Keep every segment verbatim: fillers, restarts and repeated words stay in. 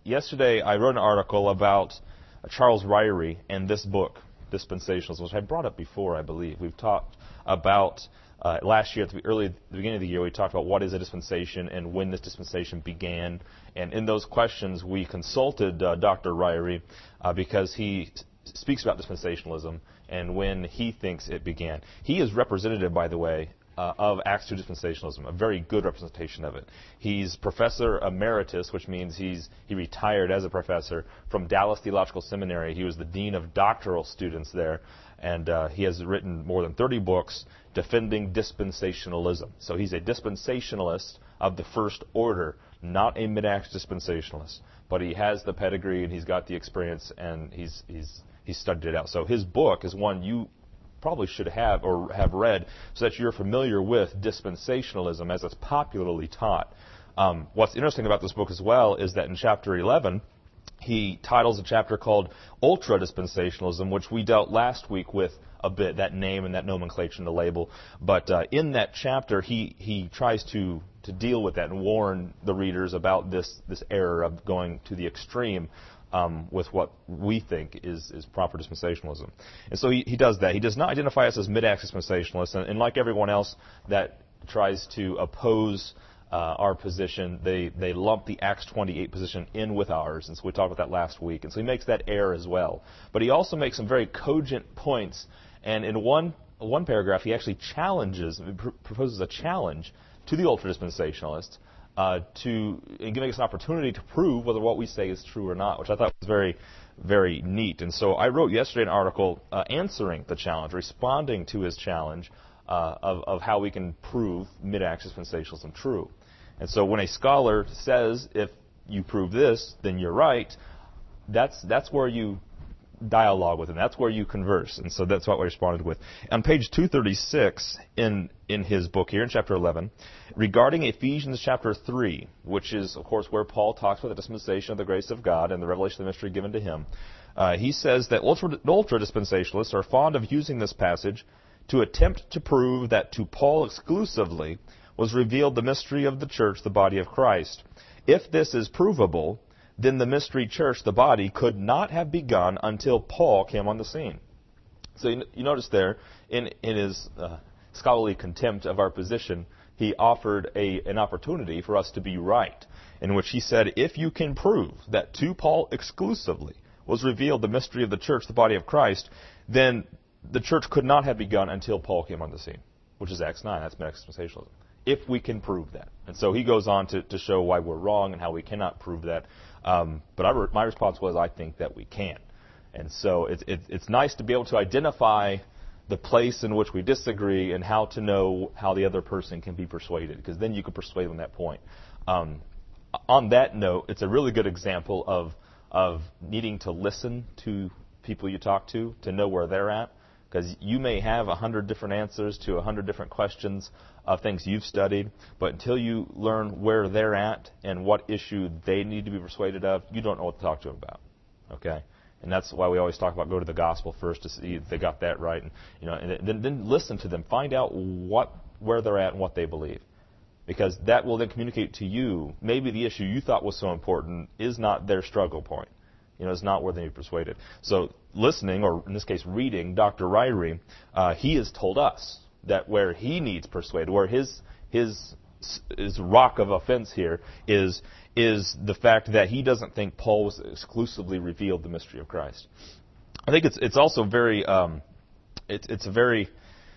yesterday I wrote an article about uh, Charles Ryrie and this book, Dispensationalism, which I brought up before, I believe. We've talked about, uh, last year, at the early, the beginning of the year, we talked about what is a dispensation and when this dispensation began. And in those questions, we consulted uh, Doctor Ryrie uh, because he speaks about dispensationalism and when he thinks it began. He is representative, by the way, uh, of Acts two dispensationalism, a very good representation of it. He's professor emeritus, which means he's he retired as a professor from Dallas Theological Seminary. He was the dean of doctoral students there, and uh, he has written more than thirty books defending dispensationalism. So he's a dispensationalist of the first order, not a mid-Acts dispensationalist. But he has the pedigree and he's got the experience and he's he's he's studied it out. So his book is one you probably should have or have read so that you're familiar with dispensationalism as it's popularly taught. Um, what's interesting about this book as well is that in chapter eleven, he titles a chapter called Ultra Dispensationalism, which we dealt last week with a bit, that name and that nomenclature and the label. But uh, in that chapter, he, he tries to, to deal with that and warn the readers about this, this error of going to the extreme Um, with what we think is, is proper dispensationalism. And so he, he does that. He does not identify us as mid-Acts dispensationalists, and, and like everyone else that tries to oppose uh, our position, they, they lump the Acts twenty-eight position in with ours, and so we talked about that last week. And so he makes that error as well. But he also makes some very cogent points, and in one, one paragraph he actually challenges, pr- proposes a challenge to the ultra-dispensationalists, Uh, to and giving us an opportunity to prove whether what we say is true or not, which I thought was very, very neat. And so I wrote yesterday an article uh, answering the challenge, responding to his challenge uh, of, of how we can prove mid-Acts dispensationalism true. And so when a scholar says, if you prove this, then you're right, that's that's where you dialogue with him. That's where you converse. And so that's what we responded with. On page two thirty-six in in his book here, in chapter eleven, regarding Ephesians chapter three, which is, of course, where Paul talks about the dispensation of the grace of God and the revelation of the mystery given to him, uh, he says that ultra, ultra-dispensationalists are fond of using this passage to attempt to prove that to Paul exclusively was revealed the mystery of the church, the body of Christ. If this is provable, then the mystery church, the body, could not have begun until Paul came on the scene. So you, you notice there, in, in his uh, scholarly contempt of our position, he offered a, an opportunity for us to be right, in which he said, if you can prove that to Paul exclusively was revealed the mystery of the church, the body of Christ, then the church could not have begun until Paul came on the scene, which is Acts nine. That's mid-Acts dispensationalism. If we can prove that. And so he goes on to, to show why we're wrong and how we cannot prove that. Um, but I re- my response was, I think that we can. And so it's it, it's nice to be able to identify the place in which we disagree and how to know how the other person can be persuaded, because then you can persuade them at that point. Um, on that note, it's a really good example of of needing to listen to people you talk to, to know where they're at, because you may have a hundred different answers to a hundred different questions of things you've studied, but until you learn where they're at and what issue they need to be persuaded of, you don't know what to talk to them about. Okay, and that's why we always talk about go to the gospel first to see if they got that right, and you know, and then, then listen to them, find out what where they're at and what they believe, because that will then communicate to you maybe the issue you thought was so important is not their struggle point. You know, it's not where they need to be persuaded. So listening, or in this case reading, Doctor Ryrie, uh, he has told us that where he needs persuaded, where his his his rock of offense here is is the fact that he doesn't think Paul was exclusively revealed the mystery of Christ. I think it's it's also very um, it's it's a very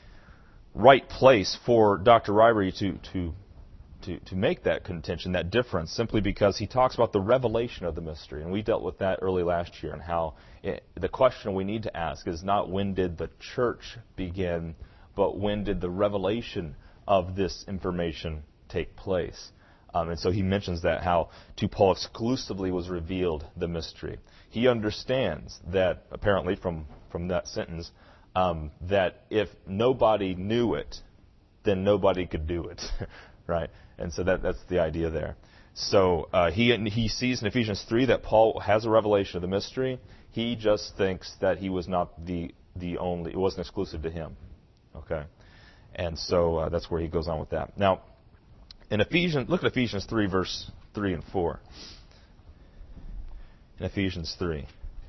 right place for Doctor Ryrie to to to to make that contention, that difference, simply because he talks about the revelation of the mystery, and we dealt with that early last year, and how it, the question we need to ask is not when did the church begin, but when did the revelation of this information take place. Um, and so he mentions that, how to Paul exclusively was revealed the mystery. He understands that, apparently from, from that sentence, um, that if nobody knew it, then nobody could do it, right? And so that that's the idea there. So uh, he he sees in Ephesians three that Paul has a revelation of the mystery. He just thinks that he was not the the only, it wasn't exclusive to him. Okay, and so uh, that's where he goes on with that. Now, in Ephesians, look at Ephesians three, verse three and four. in Ephesians three.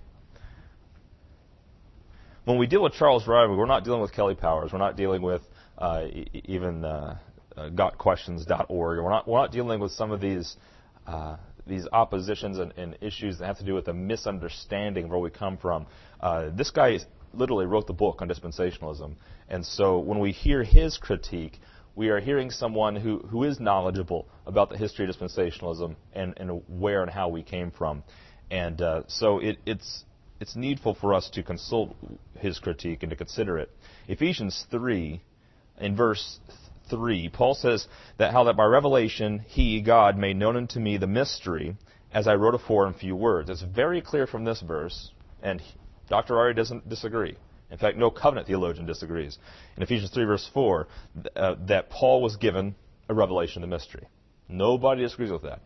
When we deal with Charles Ryrie, we're not dealing with Kelly Powers. We're not dealing with uh, e- even uh, uh, got questions dot org. We're not, we're not dealing with some of these uh, these oppositions and, and issues that have to do with a misunderstanding of where we come from. Uh, this guy literally wrote the book on dispensationalism. And so when we hear his critique, we are hearing someone who, who is knowledgeable about the history of dispensationalism and, and where and how we came from. And uh, so it, it's it's needful for us to consult his critique and to consider it. Ephesians three, in verse three, Paul says that how that by revelation he, God, made known unto me the mystery, as I wrote afore in few words. It's very clear from this verse, and Doctor Ryrie doesn't disagree. In fact, no covenant theologian disagrees. In Ephesians three, verse four, uh, that Paul was given a revelation of the mystery. Nobody disagrees with that.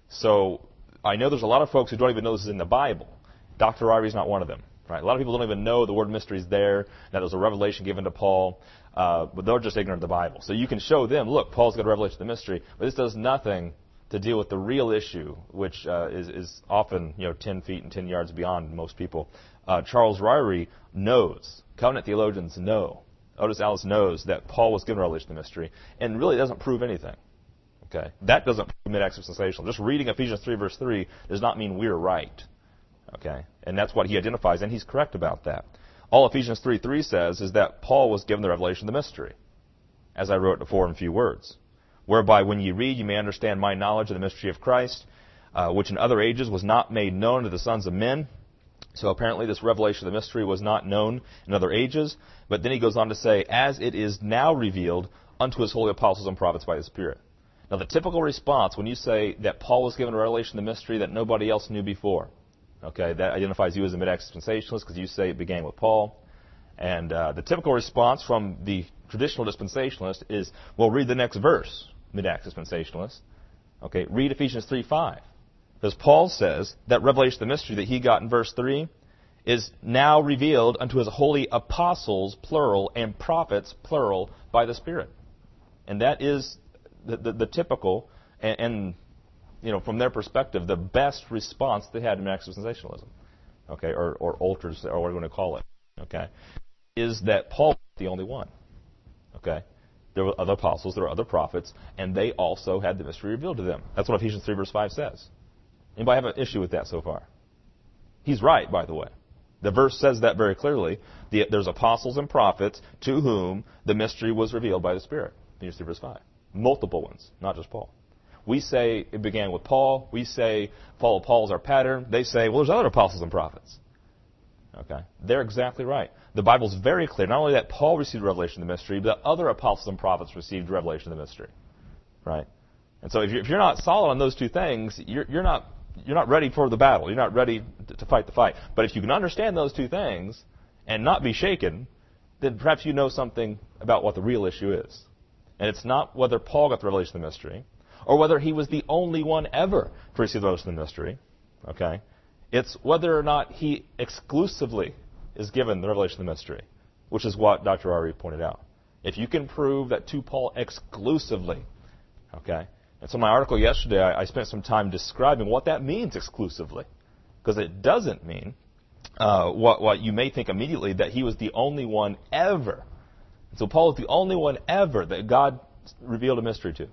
So I know there's a lot of folks who don't even know this is in the Bible. Doctor Ryrie is not one of them. Right? A lot of people don't even know the word mystery is there, that there's a revelation given to Paul, uh, but they're just ignorant of the Bible. So you can show them, look, Paul's got a revelation of the mystery, but this does nothing to deal with the real issue, which uh, is, is often, you know, ten feet and ten yards beyond most people. Uh, Charles Ryrie knows, covenant theologians know, Otis Allis knows that Paul was given a revelation of the mystery, and really doesn't prove anything. Okay, that doesn't prove mid-Acts dispensational. Just reading Ephesians three, verse three does not mean we're right. Okay, and that's what he identifies, and he's correct about that. All Ephesians three three says is that Paul was given the revelation of the mystery, as I wrote before in few words, whereby when you read, you may understand my knowledge of the mystery of Christ, uh, which in other ages was not made known to the sons of men. So apparently this revelation of the mystery was not known in other ages. But then he goes on to say, as it is now revealed unto his holy apostles and prophets by the Spirit. Now the typical response when you say that Paul was given a revelation of the mystery that nobody else knew before, okay, that identifies you as a mid-Acts dispensationalist because you say it began with Paul. And uh, the typical response from the traditional dispensationalist is, well, read the next verse, mid-Acts dispensationalist. Okay, read Ephesians three five. Because Paul says that revelation of the mystery that he got in verse three is now revealed unto his holy apostles, plural, and prophets, plural, by the Spirit. And that is the, the, the typical, and, and, you know, from their perspective, the best response they had to mid-Acts dispensationalism, okay, or, or ultras, or what we're going to call it, okay, is that Paul was the only one, okay. There were other apostles, there were other prophets, and they also had the mystery revealed to them. That's what Ephesians three, verse five says. Anybody have an issue with that so far? He's right, by the way. The verse says that very clearly. The, there's apostles and prophets to whom the mystery was revealed by the Spirit. Ephesians three, verse five. Multiple ones, not just Paul. We say it began with Paul. We say follow Paul's our pattern. They say, well, there's other apostles and prophets. Okay, they're exactly right. The Bible's very clear. Not only that Paul received revelation of the mystery, but that other apostles and prophets received revelation of the mystery. Right? And so if you're, if you're not solid on those two things, you're, you're not you're not ready for the battle. You're not ready to, to fight the fight. But if you can understand those two things and not be shaken, then perhaps you know something about what the real issue is. And it's not whether Paul got the revelation of the mystery or whether he was the only one ever to receive the revelation of the mystery. Okay? It's whether or not he exclusively is given the revelation of the mystery, which is what Doctor Ryrie pointed out. If you can prove that to Paul exclusively, okay? And so in my article yesterday, I, I spent some time describing what that means exclusively, because it doesn't mean uh, what, what you may think immediately, that he was the only one ever. And so Paul is the only one ever that God revealed a mystery to,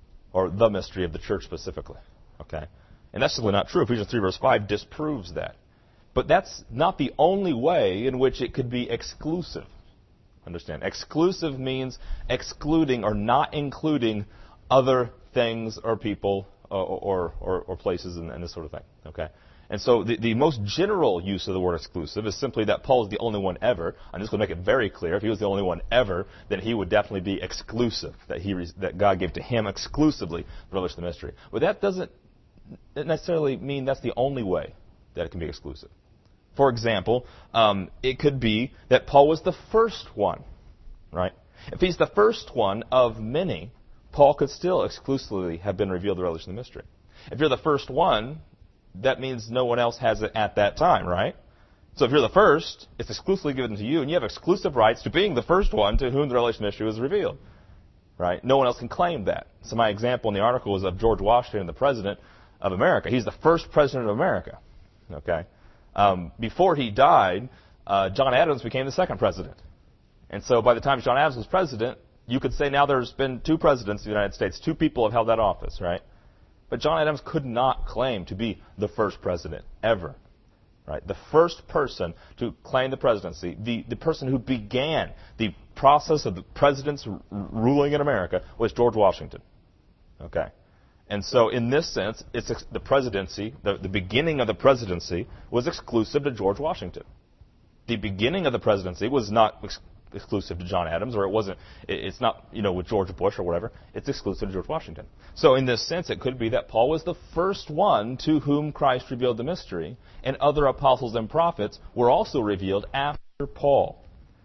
or the mystery of the church specifically, okay? And that's simply not true. Ephesians three, verse five disproves that. But that's not the only way in which it could be exclusive. Understand? Exclusive means excluding or not including other things or people or, or, or, or places and, and this sort of thing. Okay? And so the, the most general use of the word exclusive is simply that Paul is the only one ever. I'm just going to make it very clear. If he was the only one ever, then he would definitely be exclusive, that he that God gave to him exclusively the revelation of the mystery. But that doesn't necessarily mean that's the only way that it can be exclusive. For example, um, it could be that Paul was the first one, right? If he's the first one of many, Paul could still exclusively have been revealed the revelation of the mystery. If you're the first one, that means no one else has it at that time, right? So if you're the first, it's exclusively given to you, and you have exclusive rights to being the first one to whom the revelation of the mystery was revealed, right? No one else can claim that. So my example in the article was of George Washington, the president of America. He's the first president of America. Okay, um, before he died, uh, John Adams became the second president, and so by the time John Adams was president, you could say now there's been two presidents of the United States. Two people have held that office, right? But John Adams could not claim to be the first president ever. Right? The first person to claim the presidency, the, the person who began the process of the presidents r- ruling in America was George Washington. Okay? And so in this sense, it's ex- the presidency, the, the beginning of the presidency was exclusive to George Washington. The beginning of the presidency was not ex- exclusive to John Adams, or it wasn't, it, it's not, you know, with George Bush or whatever. It's exclusive to George Washington. So in this sense, it could be that Paul was the first one to whom Christ revealed the mystery, and other apostles and prophets were also revealed after Paul.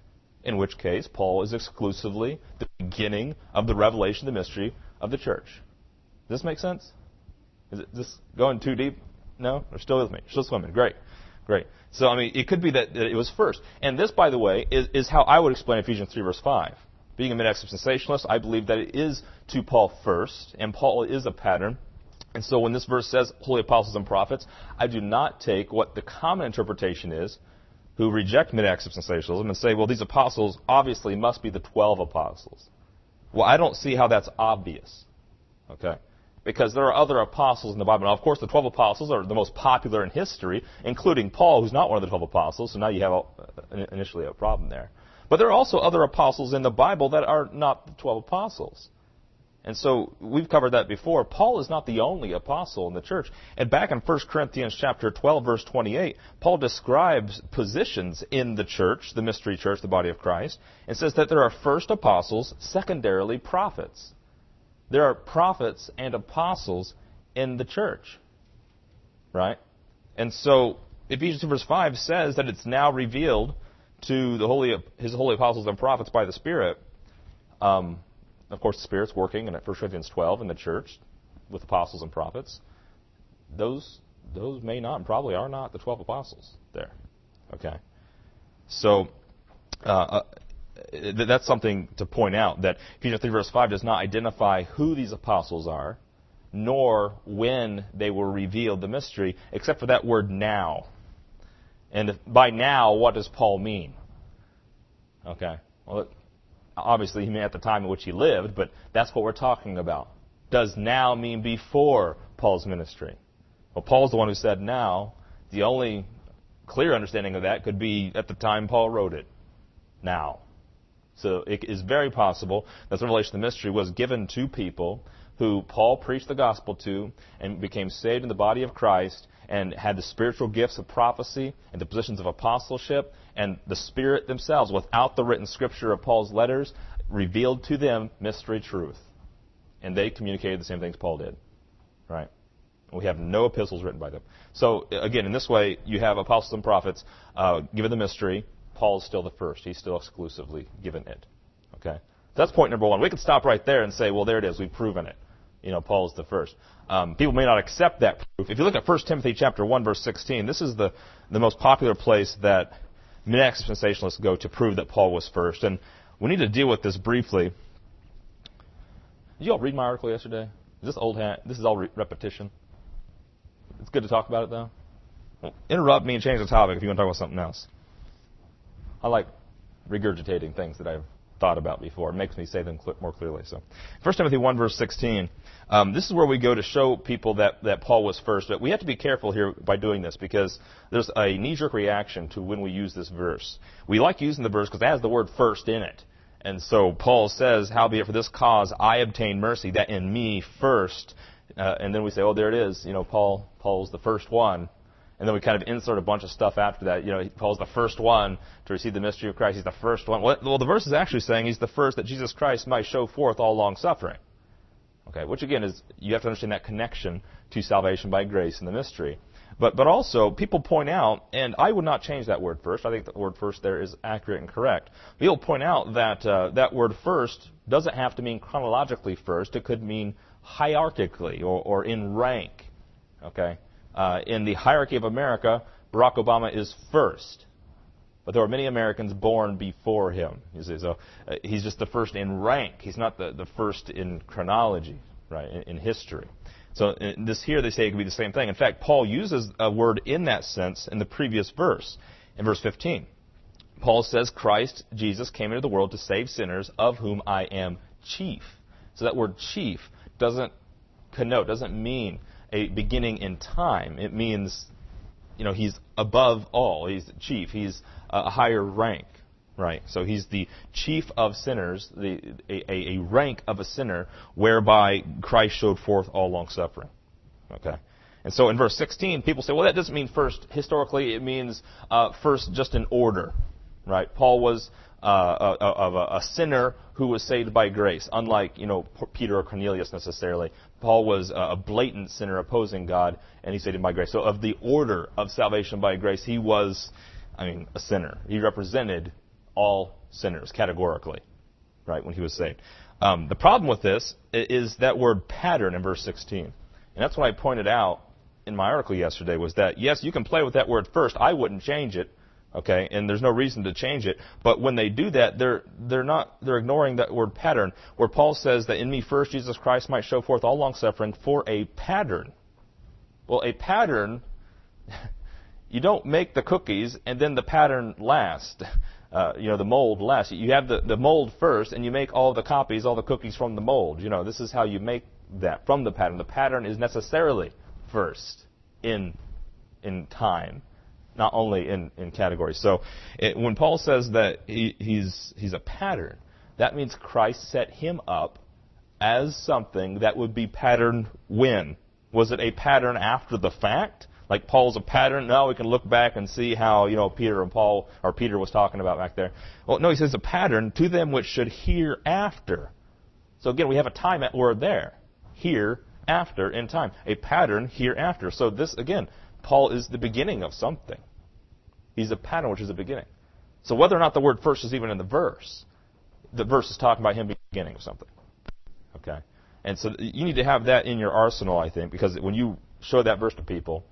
In which case, Paul is exclusively the beginning of the revelation of the mystery of the church. Does this make sense? Is it just going too deep? No? Or still with me? Still swimming. Great. Great. So, I mean, it could be that it was first. And this, by the way, is, is how I would explain Ephesians three, verse five. Being a mid-dispensationalist, I believe that it is to Paul first, and Paul is a pattern. And so when this verse says holy apostles and prophets, I do not take what the common interpretation is, who reject mid-dispensationalism, and say, well, these apostles obviously must be the twelve apostles. Well, I don't see how that's obvious. Okay? Because there are other apostles in the Bible. Now, of course, the twelve apostles are the most popular in history, including Paul, who's not one of the twelve apostles, so now you have a, initially a problem there. But there are also other apostles in the Bible that are not the twelve apostles. And so we've covered that before. Paul is not the only apostle in the church. And back in First Corinthians chapter twelve, verse twenty-eight, Paul describes positions in the church, the mystery church, the body of Christ, and says that there are first apostles, secondarily prophets. There are prophets and apostles in the church. Right? And so Ephesians two, verse five says that it's now revealed to the holy, his holy apostles and prophets by the Spirit. Um, of course, the Spirit's working in First Corinthians twelve in the church with apostles and prophets. Those those may not and probably are not the twelve apostles there. Okay? So uh, th- that's something to point out, that Ephesians three, verse five does not identify who these apostles are, nor when they were revealed, the mystery, except for that word now. And if, by now, what does Paul mean? Okay. Well, it, obviously he meant at the time in which he lived, but that's what we're talking about. Does now mean before Paul's ministry? Well, Paul's the one who said now. The only clear understanding of that could be at the time Paul wrote it. Now. So it is very possible that the revelation of the mystery was given to people who Paul preached the gospel to and became saved in the body of Christ and had the spiritual gifts of prophecy and the positions of apostleship, and the Spirit themselves, without the written scripture of Paul's letters, revealed to them mystery truth. And they communicated the same things Paul did. Right? We have no epistles written by them. So, again, in this way, you have apostles and prophets uh, given the mystery. Paul is still the first. He's still exclusively given it. Okay? That's point number one. We could stop right there and say, well, there it is. We've proven it. You know, Paul is the first. Um, people may not accept that proof. If you look at First Timothy chapter one, verse sixteen, this is the, the most popular place that mid-dispensationalists go to prove that Paul was first. And we need to deal with this briefly. Did you all read my article yesterday? Is this old hat? This is all re- repetition. It's good to talk about it, though. Well, interrupt me and change the topic if you want to talk about something else. I like regurgitating things that I've thought about before. It makes me say them cl- more clearly. So, First Timothy one, verse sixteen. Um, this is where we go to show people that, that Paul was first. But we have to be careful here by doing this, because there's a knee-jerk reaction to when we use this verse. We like using the verse because it has the word first in it. And so Paul says, howbeit for this cause I obtained mercy, that in me first. Uh, and then we say, oh, there it is. You know, Paul Paul's the first one. And then we kind of insert a bunch of stuff after that. You know, Paul's the first one to receive the mystery of Christ. He's the first one. Well, the verse is actually saying he's the first that Jesus Christ might show forth all long suffering. Okay, which again is, you have to understand that connection to salvation by grace and the mystery. But but also, people point out, and I would not change that word first. I think the word first there is accurate and correct. People point out that uh, that word first doesn't have to mean chronologically first. It could mean hierarchically or, or in rank. Okay. Uh, in the hierarchy of America, Barack Obama is first. But there are many Americans born before him. You see, so uh, he's just the first in rank. He's not the, the first in chronology, right, in, in history. So in this here, they say it could be the same thing. In fact, Paul uses a word in that sense in the previous verse, in verse fifteen. Paul says, Christ Jesus came into the world to save sinners, of whom I am chief. So that word chief doesn't connote, doesn't mean a beginning in time. It means, you know, he's above all. He's chief. He's a higher rank, right? So he's the chief of sinners, the a, a rank of a sinner, whereby Christ showed forth all long-suffering. Okay? And so in verse sixteen, people say, well, that doesn't mean first. Historically, it means uh, first just in order. Right? Paul was uh, a, a, a sinner who was saved by grace, unlike, you know, Peter or Cornelius necessarily. Paul was a blatant sinner opposing God, and he's saved by grace. So of the order of salvation by grace, he was, I mean, a sinner. He represented all sinners categorically, right, when he was saved. Um, the problem with this is that word pattern in verse sixteen. And that's what I pointed out in my article yesterday, was that, yes, you can play with that word first. I wouldn't change it. Okay, and there's no reason to change it. But when they do that, they're they're not they're ignoring that word pattern, where Paul says that in me first Jesus Christ might show forth all long suffering for a pattern. Well, a pattern, you don't make the cookies and then the pattern last. Uh, you know, the mold last. You have the, the mold first, and you make all the copies, all the cookies from the mold. You know, this is how you make that from the pattern. The pattern is necessarily first in in time. Not only in, in categories. So it, when Paul says that he, he's he's a pattern, that means Christ set him up as something that would be patterned when? Was it a pattern after the fact? Like Paul's a pattern? No, we can look back and see how, you know, Peter and Paul, or Peter was talking about back there. Well, no, he says a pattern to them which should hereafter. So again, we have a time word there. Hereafter in time. A pattern hereafter. So this, again, Paul is the beginning of something. He's a pattern, which is the beginning. So whether or not the word first is even in the verse, the verse is talking about him being the beginning of something. Okay? And so you need to have that in your arsenal, I think, because when you show that verse to people,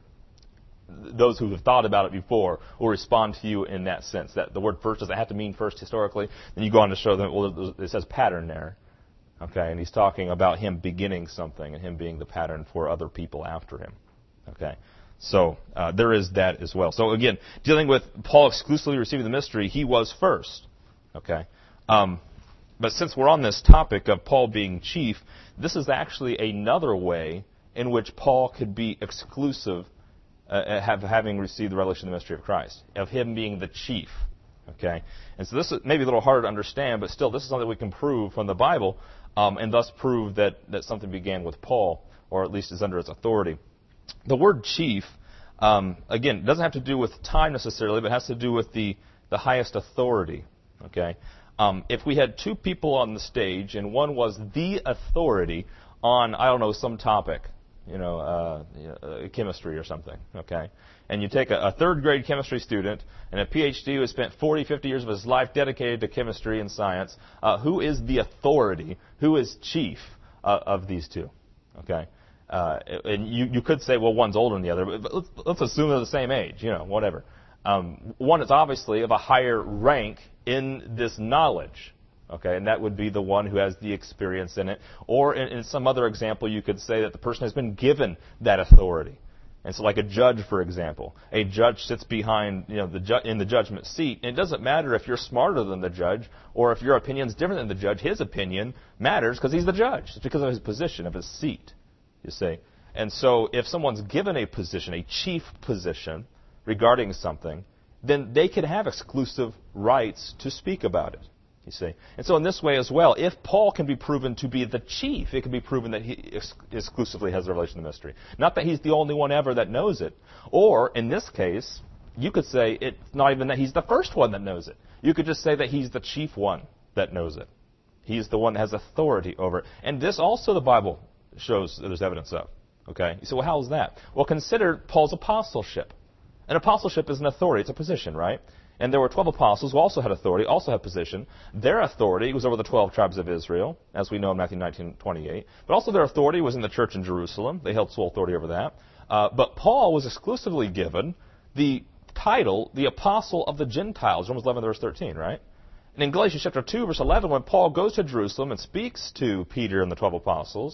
those who have thought about it before will respond to you in that sense, that the word first doesn't have to mean first historically. Then you go on to show them, well, it says pattern there. Okay? And he's talking about him beginning something and him being the pattern for other people after him. Okay? So uh, there is that as well. So again, dealing with Paul exclusively receiving the mystery, he was first. Okay, um, but since we're on this topic of Paul being chief, this is actually another way in which Paul could be exclusive, uh, have, having received the revelation of the mystery of Christ, of him being the chief. Okay, and so this is maybe a little harder to understand, but still, this is something we can prove from the Bible, um, and thus prove that that something began with Paul, or at least is under its authority. The word chief, um, again, doesn't have to do with time necessarily, but has to do with the, the highest authority. Okay, um, if we had two people on the stage and one was the authority on, I don't know, some topic, you know, uh, uh, chemistry or something, okay, and you take a, a third grade chemistry student and a PhD who has spent forty, fifty years of his life dedicated to chemistry and science, uh, who is the authority? Who is chief uh, of these two? Okay. Uh, and you, you could say, well, one's older than the other, but let's, let's assume they're the same age, you know, whatever. Um, one is obviously of a higher rank in this knowledge, okay, and that would be the one who has the experience in it. Or in, in some other example, you could say that the person has been given that authority. And so like a judge, for example, a judge sits behind, you know, the ju- in the judgment seat, and it doesn't matter if you're smarter than the judge or if your opinion's different than the judge. His opinion matters because he's the judge. It's because of his position, of his seat. You see. And so if someone's given a position, a chief position regarding something, then they can have exclusive rights to speak about it. You see. And so in this way as well, if Paul can be proven to be the chief, it can be proven that he ex- exclusively has the revelation of the mystery. Not that he's the only one ever that knows it. Or, in this case, you could say it's not even that he's the first one that knows it. You could just say that he's the chief one that knows it. He's the one that has authority over it. And this also the Bible shows that there's evidence of. Okay? You say, well, how is that? Well, consider Paul's apostleship. An apostleship is an authority. It's a position, right? And there were twelve apostles who also had authority, also had position. Their authority was over the twelve tribes of Israel, as we know in Matthew nineteen twenty-eight. But also their authority was in the church in Jerusalem. They held sole authority over that. Uh, but Paul was exclusively given the title, the apostle of the Gentiles, Romans eleven, verse thirteen, right? And in Galatians chapter two, verse eleven, when Paul goes to Jerusalem and speaks to Peter and the twelve apostles,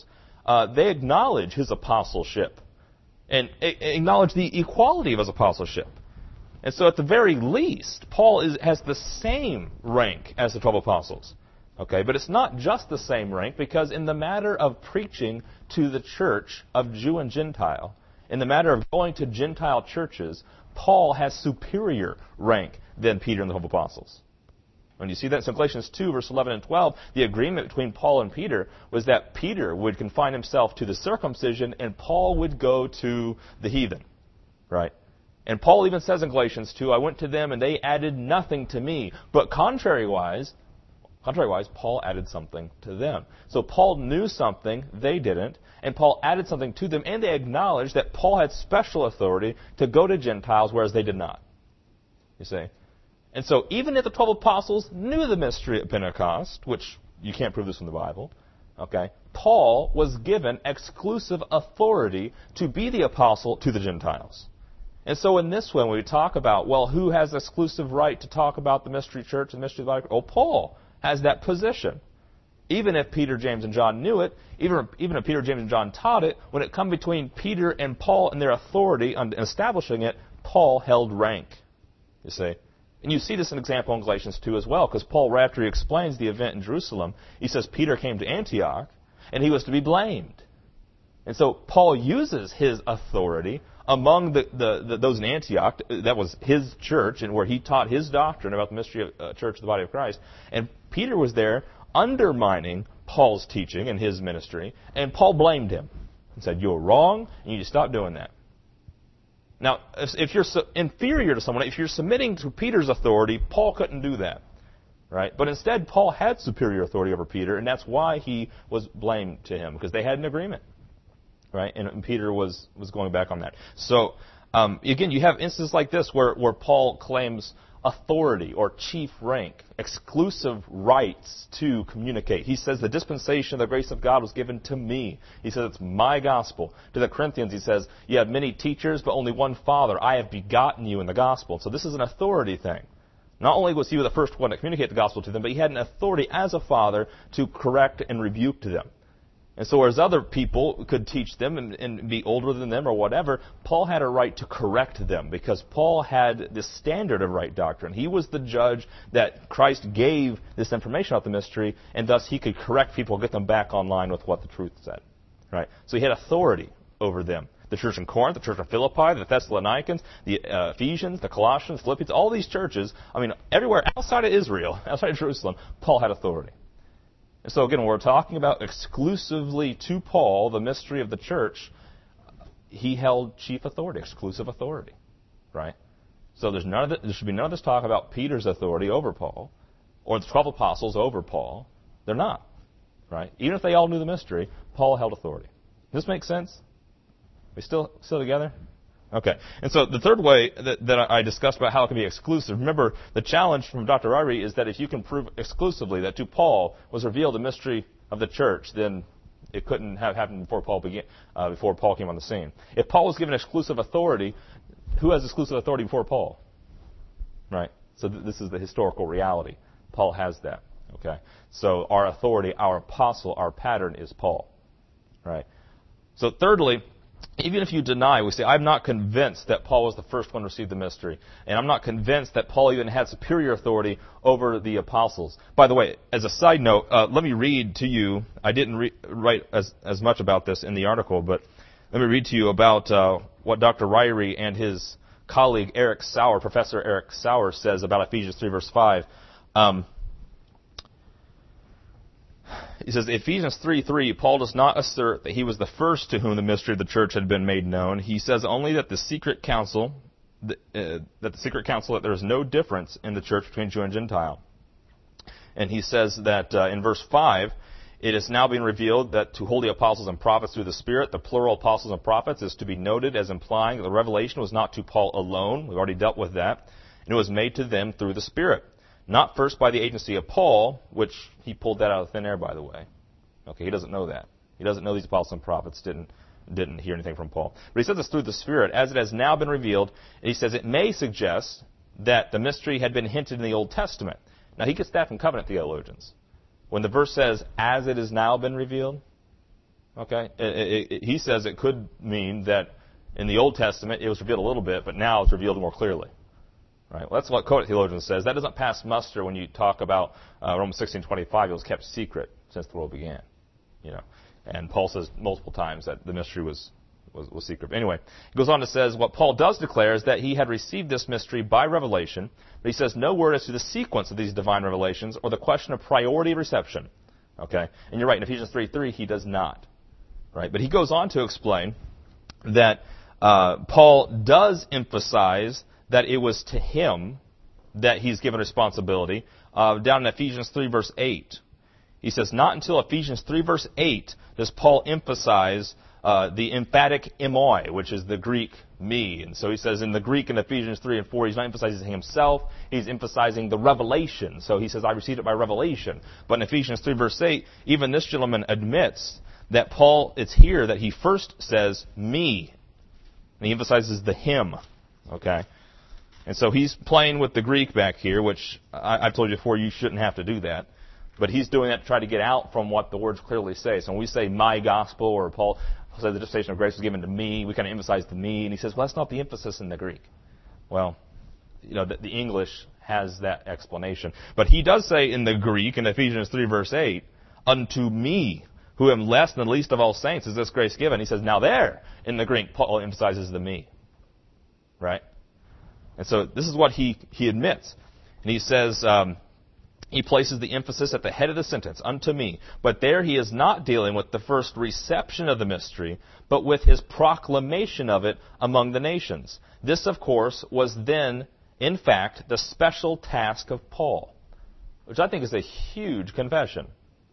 uh, they acknowledge his apostleship and a- acknowledge the equality of his apostleship. And so at the very least, Paul is, has the same rank as the twelve apostles. Okay, but it's not just the same rank, because in the matter of preaching to the church of Jew and Gentile, in the matter of going to Gentile churches, Paul has superior rank than Peter and the twelve apostles. When you see that, so Galatians two, verse eleven and twelve, the agreement between Paul and Peter was that Peter would confine himself to the circumcision and Paul would go to the heathen. Right? And Paul even says in Galatians two, I went to them and they added nothing to me. But contrary-wise, contrary-wise, Paul added something to them. So Paul knew something, they didn't, and Paul added something to them, and they acknowledged that Paul had special authority to go to Gentiles, whereas they did not. You see? And so even if the twelve apostles knew the mystery at Pentecost, which you can't prove this from the Bible, okay, Paul was given exclusive authority to be the apostle to the Gentiles. And so in this one, when we talk about, well, who has exclusive right to talk about the mystery church and the mystery of the body? Oh, Paul has that position. Even if Peter, James, and John knew it, even, even if Peter, James, and John taught it, when it come between Peter and Paul and their authority on establishing it, Paul held rank. You see? And you see this in example in Galatians two as well, because Paul, right after he explains the event in Jerusalem, he says Peter came to Antioch, and he was to be blamed. And so Paul uses his authority among the, the, the, those in Antioch. That was his church, and where he taught his doctrine about the mystery of uh, church of the body of Christ. And Peter was there undermining Paul's teaching and his ministry, and Paul blamed him and said, you're wrong, and you need to stop doing that. Now, if, if you're su- inferior to someone, if you're submitting to Peter's authority, Paul couldn't do that. Right? But instead, Paul had superior authority over Peter, and that's why he was blamed to him, because they had an agreement. Right? And, and Peter was, was going back on that. So, um, again, you have instances like this where, where Paul claims authority or chief rank, exclusive rights to communicate. He says the dispensation of the grace of God was given to me. He says it's my gospel. To the Corinthians, he says, you have many teachers, but only one Father. I have begotten you in the gospel. So this is an authority thing. Not only was he the first one to communicate the gospel to them, but he had an authority as a father to correct and rebuke to them. And so whereas other people could teach them and, and be older than them or whatever, Paul had a right to correct them because Paul had this standard of right doctrine. He was the judge that Christ gave this information about the mystery, and thus he could correct people, get them back on line with what the truth said. Right? So he had authority over them. The church in Corinth, the church of Philippi, the Thessalonians, the uh, Ephesians, the Colossians, Philippians, all these churches, I mean, everywhere outside of Israel, outside of Jerusalem, Paul had authority. And so again, when we're talking about exclusively to Paul, the mystery of the church, he held chief authority, exclusive authority, right? So there's none of the, there should be none of this talk about Peter's authority over Paul, or the twelve apostles over Paul. They're not, right? Even if they all knew the mystery, Paul held authority. Does this make sense? We still still together? Okay. And so the third way that, that I discussed about how it can be exclusive, remember the challenge from Doctor Ryrie is that if you can prove exclusively that to Paul was revealed the mystery of the church, then it couldn't have happened before Paul began, uh, before Paul came on the scene. If Paul was given exclusive authority, who has exclusive authority before Paul? Right? So th- this is the historical reality. Paul has that. Okay. So our authority, our apostle, our pattern is Paul. Right? So thirdly, even if you deny, we say, I'm not convinced that Paul was the first one to receive the mystery. And I'm not convinced that Paul even had superior authority over the apostles. By the way, as a side note, uh, let me read to you, I didn't re- write as, as much about this in the article, but let me read to you about uh, what Doctor Ryrie and his colleague Eric Sauer, Professor Eric Sauer, says about Ephesians three, verse five. Um, He says, Ephesians three three, Paul does not assert that he was the first to whom the mystery of the church had been made known. He says only that the secret council, uh, that the secret council, that there is no difference in the church between Jew and Gentile. And he says that uh, in verse five, it is now being revealed that to holy apostles and prophets through the Spirit, the plural apostles and prophets is to be noted as implying that the revelation was not to Paul alone. We've already dealt with that. And it was made to them through the Spirit. Not first by the agency of Paul, which he pulled that out of thin air, by the way. Okay, he doesn't know that. He doesn't know these apostles and prophets didn't didn't hear anything from Paul. But he says it's through the Spirit, as it has now been revealed. And he says it may suggest that the mystery had been hinted in the Old Testament. Now, he gets that from covenant theologians. When the verse says, as it has now been revealed, Okay? It, it, it, he says it could mean that in the Old Testament it was revealed a little bit, but now it's revealed more clearly. Right? Well, that's what Codex Theologian says. That doesn't pass muster when you talk about uh, Romans sixteen twenty-five. It was kept secret since the world began. You know, and Paul says multiple times that the mystery was, was, was secret. But anyway, he goes on to says what Paul does declare is that he had received this mystery by revelation, but he says no word as to the sequence of these divine revelations or the question of priority of reception. Okay, and you're right. In Ephesians three three, he does not. Right, but he goes on to explain that uh, Paul does emphasize that it was to him that he's given responsibility. Uh, down in Ephesians three verse eight, he says, not until Ephesians three verse eight does Paul emphasize uh, the emphatic emoi, which is the Greek me. And so he says in the Greek in Ephesians three and four, he's not emphasizing himself, he's emphasizing the revelation. So he says, I received it by revelation. But in Ephesians three verse eight, even this gentleman admits that Paul, it's here that he first says me. And he emphasizes the him. Okay? And so he's playing with the Greek back here, which I, I've told you before, you shouldn't have to do that. But he's doing that to try to get out from what the words clearly say. So when we say my gospel, or Paul says the dispensation of grace was given to me, we kind of emphasize the me. And he says, well, that's not the emphasis in the Greek. Well, you know, the, the English has that explanation. But he does say in the Greek, in Ephesians three verse eight, unto me, who am less than the least of all saints, is this grace given. He says, now there, in the Greek, Paul emphasizes the me. Right? And so this is what he, he admits. And he says, um, he places the emphasis at the head of the sentence, unto me. But there he is not dealing with the first reception of the mystery, but with his proclamation of it among the nations. This, of course, was then, in fact, the special task of Paul, which I think is a huge confession.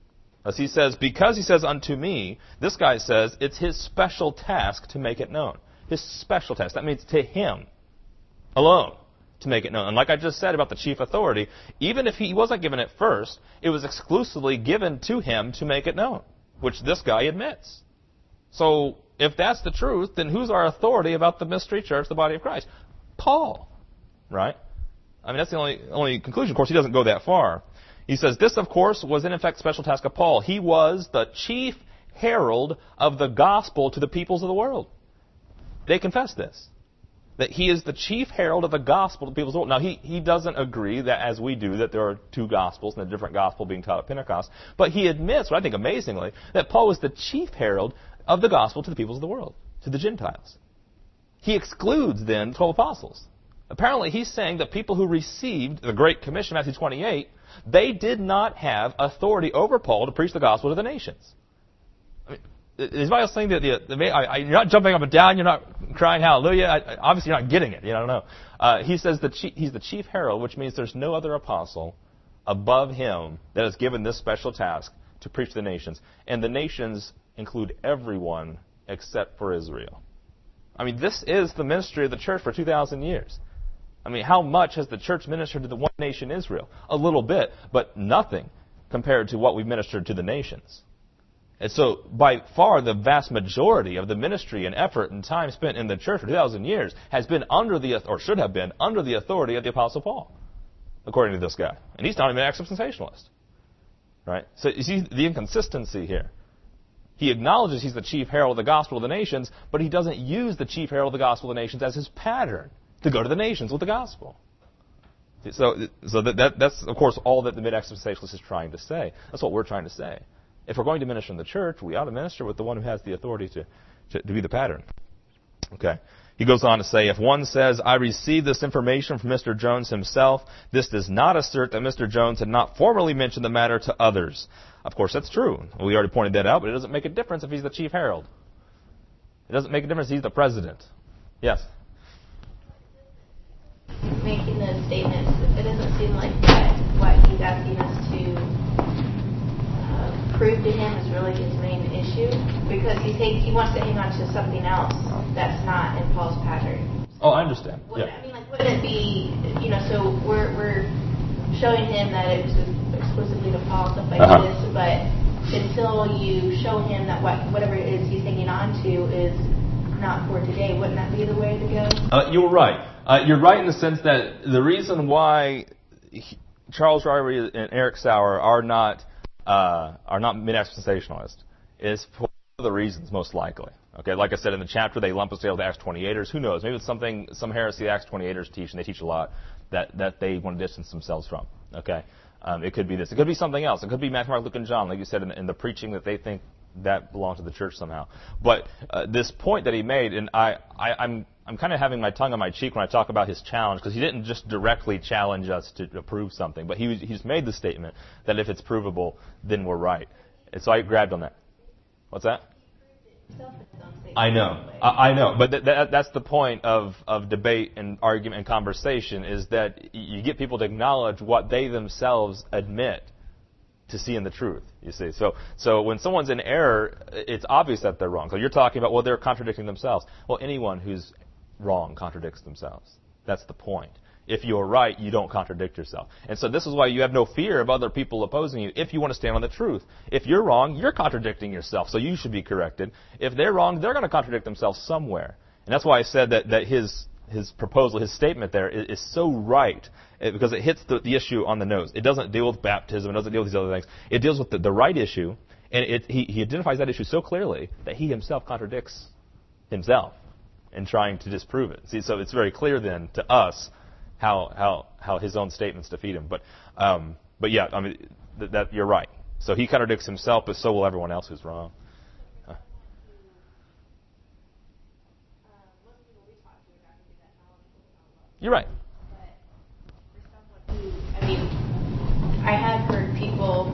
As he says, because he says unto me, this guy says it's his special task to make it known. His special task. That means to him alone to make it known. And like I just said about the chief authority, even if he wasn't given it first, it was exclusively given to him to make it known, which this guy admits. So if that's the truth, then who's our authority about the mystery church, the body of Christ? Paul. Right? I mean, that's the only, only conclusion. Of course, he doesn't go that far. He says, this, of course, was in effect the special task of Paul. He was the chief herald of the gospel to the peoples of the world. They confess this. That he is the chief herald of the gospel to the peoples of the world. Now, he, he doesn't agree that, as we do, that there are two gospels and a different gospel being taught at Pentecost. But he admits, what I think amazingly, that Paul was the chief herald of the gospel to the peoples of the world, to the Gentiles. He excludes, then, the twelve apostles. Apparently, he's saying that people who received the Great Commission, Matthew twenty-eight, they did not have authority over Paul to preach the gospel to the nations. I mean, is Bible saying that the, the I, I, you're not jumping up and down, you're not crying hallelujah? I, obviously, you're not getting it. You don't know. Uh, he says that he's the chief herald, which means there's no other apostle above him that is given this special task to preach to the nations. And the nations include everyone except for Israel. I mean, this is the ministry of the church for two thousand years. I mean, how much has the church ministered to the one nation, Israel? A little bit, but nothing compared to what we've ministered to the nations. And so, by far, the vast majority of the ministry and effort and time spent in the church for two thousand years has been under the, or should have been, under the authority of the Apostle Paul, according to this guy. And he's not even an dispensationalist. Right? So, you see the inconsistency here. He acknowledges he's the chief herald of the gospel of the nations, but he doesn't use the chief herald of the gospel of the nations as his pattern to go to the nations with the gospel. So, so that, that, that's, of course, all that the mid-dispensationalist is trying to say. That's what we're trying to say. If we're going to minister in the church, we ought to minister with the one who has the authority to, to, to be the pattern. Okay. He goes on to say, if one says, I received this information from Mister Jones himself, this does not assert that Mister Jones had not formerly mentioned the matter to others. Of course, that's true. We already pointed that out, but it doesn't make a difference if he's the chief herald. It doesn't make a difference if he's the president. Yes? Making those statements, it doesn't seem like that what he's asking us to uh, prove to him is really his main issue, because he takes, he wants to hang on to something else that's not in Paul's pattern. Oh, I understand. Would, Yeah. I mean, like, wouldn't it be, you know, so we're we're showing him that it was exclusively to Paul, stuff like uh-huh. this, but until you show him that what whatever it is he's hanging on to is not for today, wouldn't that be the way to go? Uh, you're right. Uh, you're right in the sense that the reason why he, Charles Ryrie and Eric Sauer are not uh, are not mid-dispensationalists is for the reasons, most likely. Okay, like I said in the chapter, they lump us together with the Acts twenty-eighters. Who knows? Maybe it's something, some heresy the Acts twenty-eighters teach, and they teach a lot that, that they want to distance themselves from. Okay, um, it could be this. It could be something else. It could be Matthew, Mark, Luke, and John, like you said, in, in the preaching that they think that belongs to the church somehow. But uh, this point that he made, and I, I, I'm I'm kind of having my tongue on my cheek when I talk about his challenge, because he didn't just directly challenge us to, to prove something, but he he's made the statement that if it's provable, then we're right. And so I grabbed on that. What's that? I know, I, I know, but th- th- that's the point of, of debate and argument and conversation, is that you get people to acknowledge what they themselves admit to see in the truth, you see. So so when someone's in error, it's obvious that they're wrong. So you're talking about, well, they're contradicting themselves. Well, anyone who's wrong contradicts themselves. That's the point. If you're right, you don't contradict yourself. And so this is why you have no fear of other people opposing you if you want to stand on the truth. If you're wrong, you're contradicting yourself, so you should be corrected. If they're wrong, they're going to contradict themselves somewhere. And that's why I said that, that his his proposal, his statement there is, is so right, because it hits the, the issue on the nose. It doesn't deal with baptism. It doesn't deal with these other things. It deals with the, the right issue, and it, he, he identifies that issue so clearly that he himself contradicts himself in trying to disprove it. See, so it's very clear then to us how how how his own statements defeat him. But um, but yeah, I mean th- that you're right. So he contradicts himself, but so will everyone else who's wrong. Huh. You're right. I mean, I have heard people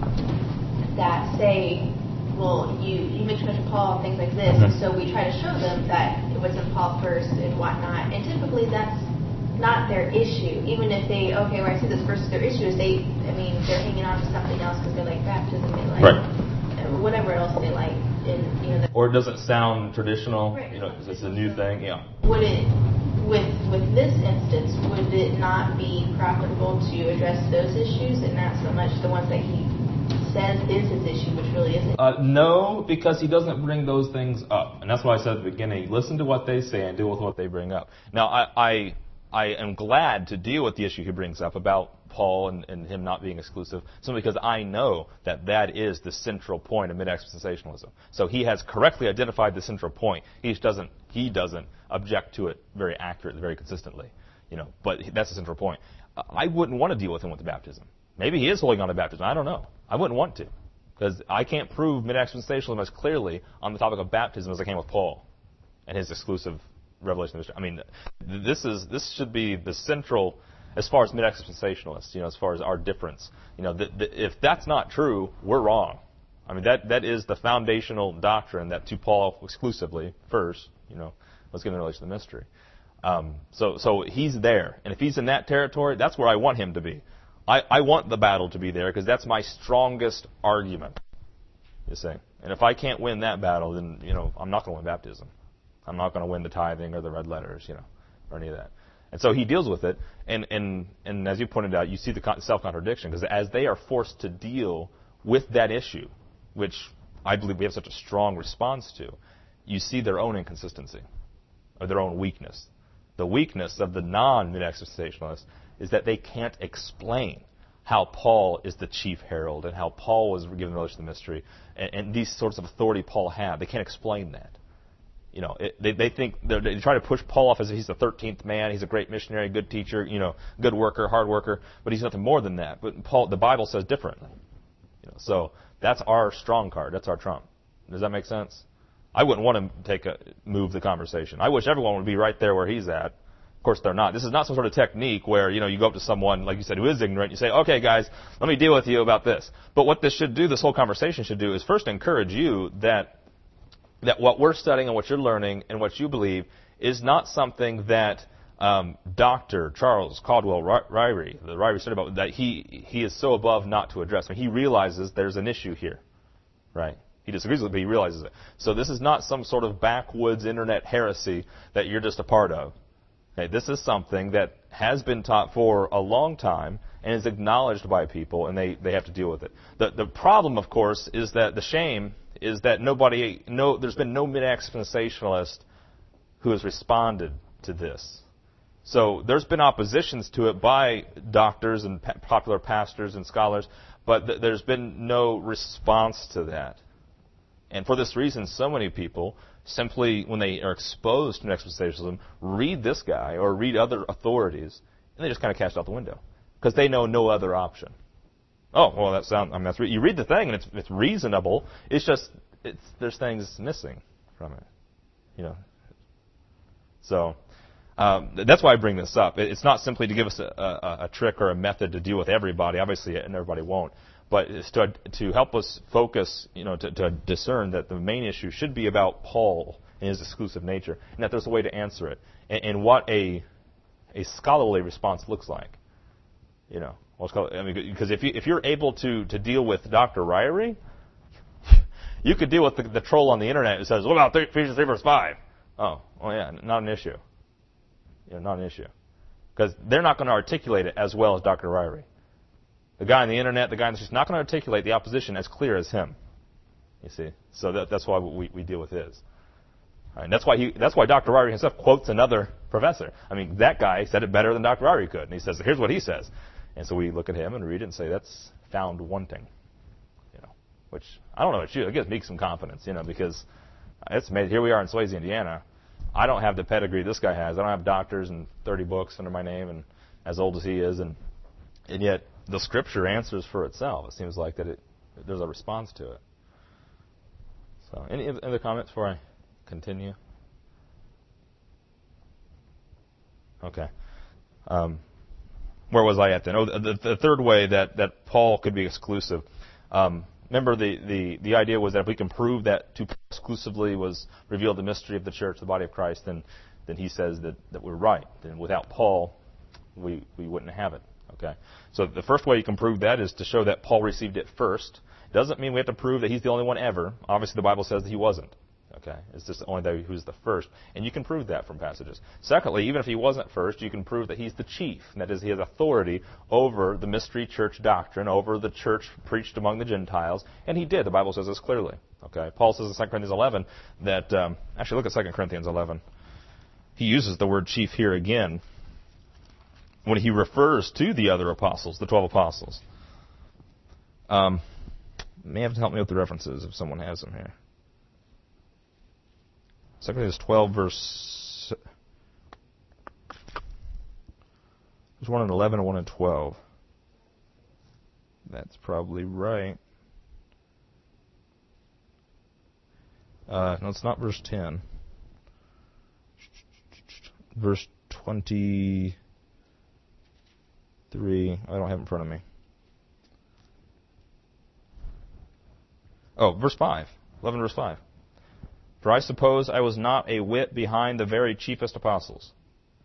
that say, well, you, you mentioned Paul and things like this, mm-hmm. so we try to show them that it was in Paul first and whatnot. And typically that's not their issue. Even if they, okay, where I see this versus their issue is they, I mean, they're hanging on to something else because they like baptism, they like right. whatever else they like. In, you know, or it doesn't sound traditional, right. you know, it's a new thing, yeah. Would it, with with this instance, would it not be profitable to address those issues and not so much the ones that he says is his issue, which really isn't? Uh, no, because he doesn't bring those things up. And that's why I said at the beginning, listen to what they say and deal with what they bring up. Now, I I, I am glad to deal with the issue he brings up about Paul and, and him not being exclusive, simply because I know that that is the central point of mid-dispensationalism. So he has correctly identified the central point. He just doesn't he doesn't object to it very accurately, very consistently, you know. But that's the central point. I wouldn't want to deal with him with the baptism. Maybe he is holding on to baptism. I don't know. I wouldn't want to, because I can't prove mid-dispensationalism as clearly on the topic of baptism as I can with Paul and his exclusive revelation of the. I mean, this is this should be the central. As far as mid-dispensationalists, you know, as far as our difference, you know, the, the, if that's not true, we're wrong. I mean, that that is the foundational doctrine that to Paul exclusively first, you know, was given in relation to the mystery. Um, so so he's there, and if he's in that territory, that's where I want him to be. I, I want the battle to be there because that's my strongest argument. You see, and if I can't win that battle, then you know I'm not going to win baptism. I'm not going to win the tithing or the red letters, you know, or any of that. And so he deals with it, and, and, and as you pointed out, you see the self-contradiction, because as they are forced to deal with that issue, which I believe we have such a strong response to, you see their own inconsistency, or their own weakness. The weakness of the non-mid-dispensationalists is that they can't explain how Paul is the chief herald, and how Paul was given relation to the mystery, and, and these sorts of authority Paul had. They can't explain that. You know, it, they they think they try to push Paul off as if he's the thirteenth man. He's a great missionary, good teacher, you know, good worker, hard worker, but he's nothing more than that. But Paul, the Bible says differently. You know, so that's our strong card. That's our trump. Does that make sense? I wouldn't want to take a move the conversation. I wish everyone would be right there where he's at. Of course, they're not. This is not some sort of technique where you know you go up to someone like you said who is ignorant. You say, "Okay, guys, let me deal with you about this." But what this should do, this whole conversation should do, is first encourage you that. that what we're studying and what you're learning and what you believe is not something that um, Doctor Charles Caldwell Ryrie, the Ryrie study about, that he he is so above not to address. I mean, he realizes there's an issue here, right? He disagrees with it, but he realizes it. So this is not some sort of backwoods internet heresy that you're just a part of. Okay, this is something that has been taught for a long time and is acknowledged by people, and they, they have to deal with it. The the problem, of course, is that the shame is that nobody, no, there's been no mid-dispensationalist who has responded to this. So there's been oppositions to it by doctors and pa- popular pastors and scholars, but th- there's been no response to that. And for this reason, so many people simply, when they are exposed to dispensationalism, read this guy or read other authorities, and they just kind of cast it out the window because they know no other option. Oh, well, that sounds. I mean, that's re- you read the thing and it's it's reasonable. It's just it's there's things missing from it, you know. So um, that's why I bring this up. It, it's not simply to give us a, a, a trick or a method to deal with everybody. Obviously, and everybody won't. But it's to to help us focus, you know, to, to discern that the main issue should be about Paul and his exclusive nature, and that there's a way to answer it, and, and what a a scholarly response looks like. You know, I mean, because if you if you're able to to deal with Doctor Ryrie, you could deal with the, the troll on the internet who says, "What about Ephesians three verse five?" Oh, well, yeah, not an issue. You know, not an issue, because they're not going to articulate it as well as Doctor Ryrie. The guy on the internet, the guy that's just not going to articulate the opposition as clear as him. You see, so that, that's why we, we deal with his. Right, and that's why he, that's why Doctor Ryrie himself quotes another professor. I mean, that guy said it better than Doctor Ryrie could, and he says, "Here's what he says," and so we look at him and read it and say, "That's found wanting," you know. Which I don't know, it, should, it gives me some confidence, you know, because it's made. Here we are in Swayze, Indiana. I don't have the pedigree this guy has. I don't have doctors and thirty books under my name, and as old as he is, and and yet the Scripture answers for itself. It seems like that it there's a response to it. So, any other comments before I continue? Okay. Um, where was I at then? Oh, the, the third way that, that Paul could be exclusive. Um, remember, the, the, the idea was that if we can prove that to exclusively was revealed the mystery of the church, the body of Christ, then then he says that, that we're right. Then without Paul, we we wouldn't have it. Okay. So the first way you can prove that is to show that Paul received it first. Doesn't mean we have to prove that he's the only one ever. Obviously, the Bible says that he wasn't. Okay. It's just the only guy who's the first. And you can prove that from passages. Secondly, even if he wasn't first, you can prove that he's the chief. And that is, he has authority over the mystery church doctrine, over the church preached among the Gentiles. And he did. The Bible says this clearly. Okay. Paul says in Second Corinthians eleven that, um, actually look at Second Corinthians eleven. He uses the word chief here again when he refers to the other apostles, the twelve apostles. Um, may have to help me with the references if someone has them here. Second Corinthians twelve, verse... There's one in eleven and one in twelve. That's probably right. Uh, no, it's not verse ten. Verse twenty-three. I don't have it in front of me. Oh, verse five. eleven verse five. For I suppose I was not a whit behind the very chiefest apostles.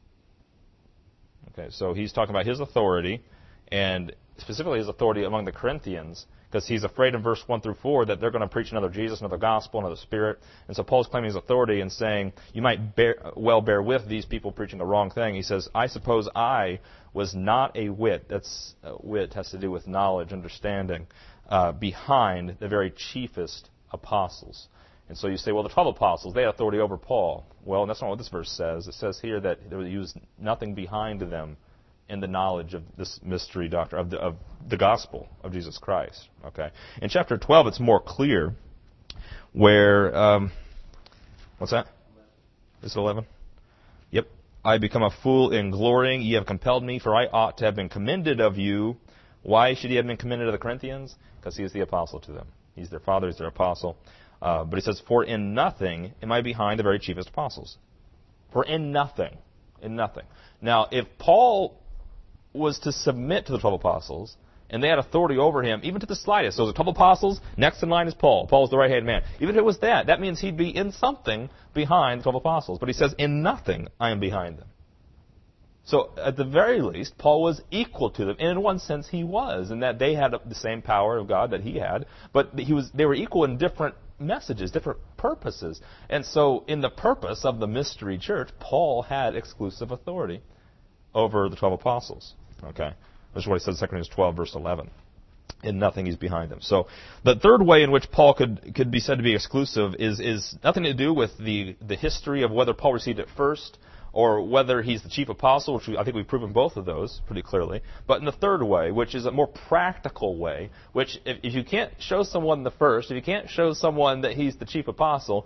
Okay, so he's talking about his authority, and specifically his authority among the Corinthians, because he's afraid in verse one through four that they're going to preach another Jesus, another gospel, another spirit. And so Paul's claiming his authority and saying, you might bear, well bear with these people preaching the wrong thing. He says, I suppose I was not a whit. That's uh, wit has to do with knowledge, understanding, uh, behind the very chiefest apostles. And so you say, well, the twelve apostles, they had authority over Paul. Well, that's not what this verse says. It says here that there was nothing behind them in the knowledge of this mystery doctrine, of the, of the gospel of Jesus Christ. Okay. In chapter twelve, it's more clear where, um, what's that? Is it eleven? Yep. I become a fool in glorying. Ye have compelled me, for I ought to have been commended of you. Why should he have been commended of the Corinthians? Because he is the apostle to them. He's their father, he's their apostle. Uh, but he says, for in nothing am I behind the very chiefest apostles. For in nothing. In nothing. Now, if Paul was to submit to the twelve apostles, and they had authority over him, even to the slightest. So the twelve apostles, next in line is Paul. Paul's the right-hand man. Even if it was that, that means he'd be in something behind the twelve apostles. But he says, in nothing I am behind them. So at the very least, Paul was equal to them. And in one sense, he was, in that they had the same power of God that he had. But he was, they were equal in different messages, different purposes. And so in the purpose of the mystery church, Paul had exclusive authority over the twelve apostles. Okay? This is what he says in Second Corinthians twelve, verse eleven. In nothing he's behind them. So the third way in which Paul could could be said to be exclusive is is nothing to do with the, the history of whether Paul received it first or whether he's the chief apostle, which we, I think we've proven both of those pretty clearly. But in the third way, which is a more practical way, which if, if you can't show someone the first, if you can't show someone that he's the chief apostle,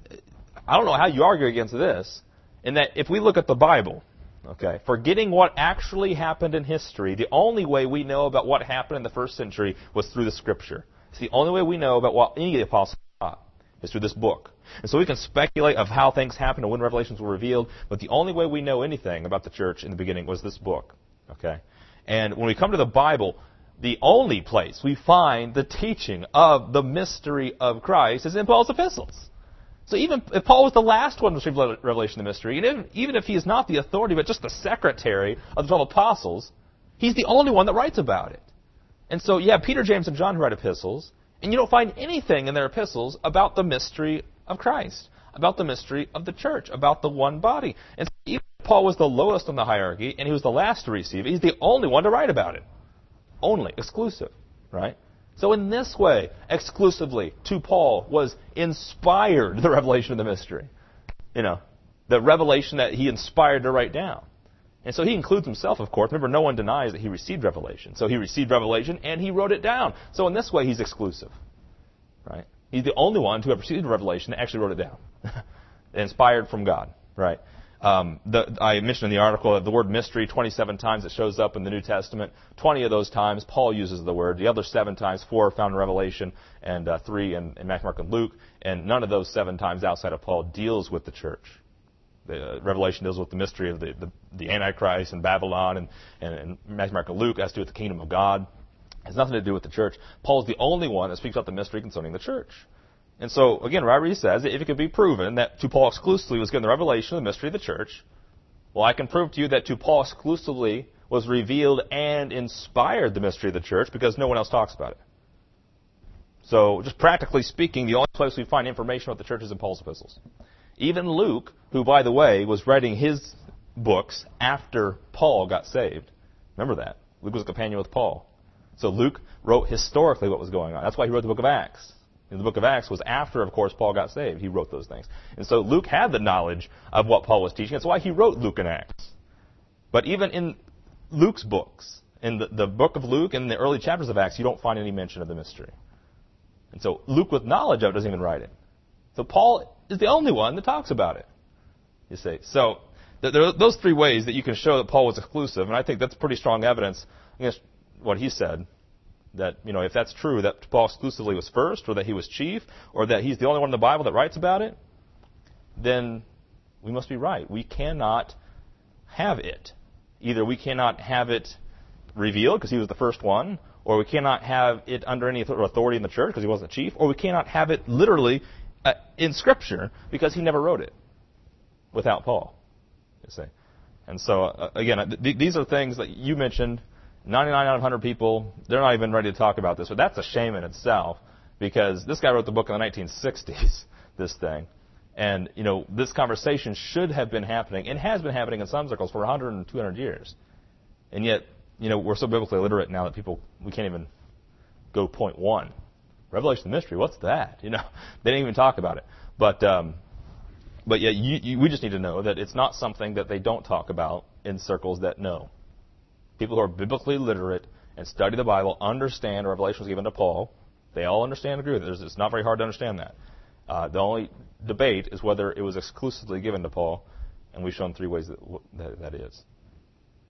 I don't know how you argue against this, in that if we look at the Bible, okay, forgetting what actually happened in history, the only way we know about what happened in the first century was through the Scripture. It's the only way we know about what any of the apostles taught is through this book. And so we can speculate of how things happened and when revelations were revealed, but the only way we know anything about the church in the beginning was this book. Okay? And when we come to the Bible, the only place we find the teaching of the mystery of Christ is in Paul's epistles. So even if Paul was the last one to receive revelation of the mystery, and even, even if he is not the authority but just the secretary of the twelve apostles, he's the only one that writes about it. And so you have Peter, James, and John who write epistles, and you don't find anything in their epistles about the mystery of Christ, about the mystery of the church, about the one body. And so even if Paul was the lowest on the hierarchy, and he was the last to receive it, he's the only one to write about it. Only, exclusive, right? So in this way, exclusively to Paul was inspired the revelation of the mystery. You know, the revelation that he inspired to write down. And so he includes himself, of course. Remember, no one denies that he received revelation. So he received revelation and he wrote it down. So in this way, he's exclusive, right? He's the only one to have received revelation that actually wrote it down. Inspired from God, right? Um, the, I mentioned in the article that the word mystery, twenty-seven times it shows up in the New Testament. twenty of those times, Paul uses the word. The other seven times, four are found in Revelation, and uh, three in, in Matthew, Mark, and Luke. And none of those seven times outside of Paul deals with the church. The uh, Revelation deals with the mystery of the, the, the Antichrist and Babylon, and, and, and Matthew, Mark, and Luke has to do with the kingdom of God. It has nothing to do with the church. Paul's the only one that speaks about the mystery concerning the church. And so, again, Ryrie says, if it could be proven that to Paul exclusively was given the revelation of the mystery of the church, well, I can prove to you that to Paul exclusively was revealed and inspired the mystery of the church because no one else talks about it. So, just practically speaking, the only place we find information about the church is in Paul's epistles. Even Luke, who, by the way, was writing his books after Paul got saved. Remember that. Luke was a companion with Paul. So Luke wrote historically what was going on. That's why he wrote the book of Acts. And the book of Acts was after, of course, Paul got saved. He wrote those things. And so Luke had the knowledge of what Paul was teaching. That's why he wrote Luke and Acts. But even in Luke's books, in the, the book of Luke and the early chapters of Acts, you don't find any mention of the mystery. And so Luke, with knowledge of it, doesn't even write it. So Paul is the only one that talks about it, you see. So there are those three ways that you can show that Paul was exclusive, and I think that's pretty strong evidence against what he said, that, you know, if that's true, that Paul exclusively was first, or that he was chief, or that he's the only one in the Bible that writes about it, then we must be right. We cannot have it. Either we cannot have it revealed because he was the first one, or we cannot have it under any authority in the church because he wasn't chief, or we cannot have it literally Uh, in Scripture, because he never wrote it without Paul, you see. And so, uh, again, th- these are things that you mentioned. ninety-nine out of one hundred people, they're not even ready to talk about this. But that's a shame in itself, because this guy wrote the book in the nineteen sixties, this thing. And, you know, this conversation should have been happening, and has been happening in some circles for one hundred and two hundred years. And yet, you know, we're so biblically illiterate now that people, we can't even go point one. Revelation of the mystery, what's that? You know, they didn't even talk about it. But, um, but yeah, you, you, we just need to know that it's not something that they don't talk about in circles that know. People who are biblically literate and study the Bible understand Revelation was given to Paul. They all understand and agree with it. It's not very hard to understand that. Uh, the only debate is whether it was exclusively given to Paul, and we've shown three ways that that, that is.